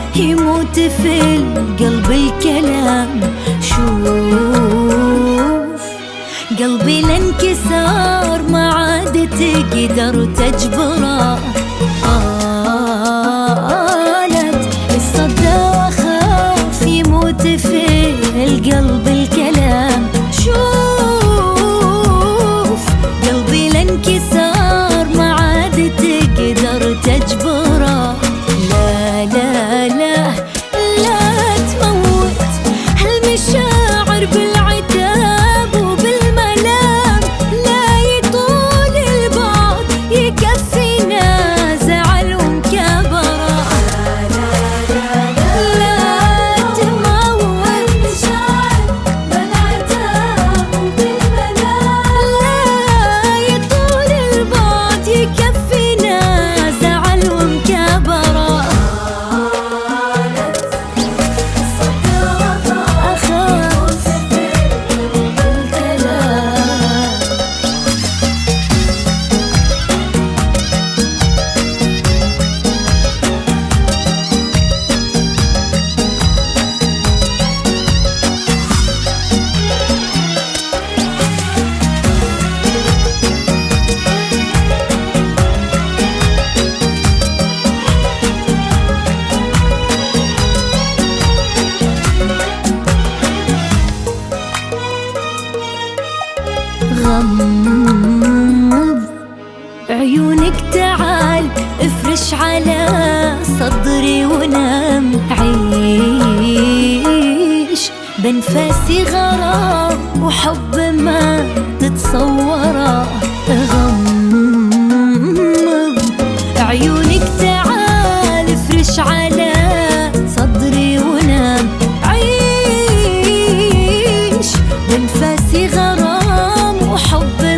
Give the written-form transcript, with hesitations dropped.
يموت في القلب الكلام. شوف قلبي الانكسار ما عاد تقدر تجبره. قالت الصدى واخاف يموت في القلب الكلام. شوف قلبي الانكسار ما عاد تقدر تجبره. لا لا لا لا تموت هالمشاعر بالعتاب وبالملام. لا يطول البعد يكفينا زعل ومكابرة. لا تموت هالمشاعر بالعتاب وبالملام. لا يطول البعد يكفينا زعل ومكابرة. غمض عيونك تعال افرش على صدري ونام. عيش بنفاسي غرام وحب ما تتصوره. غمض عيونك تعال افرش على صدري ونام. عيش بنفاسي غرام وحب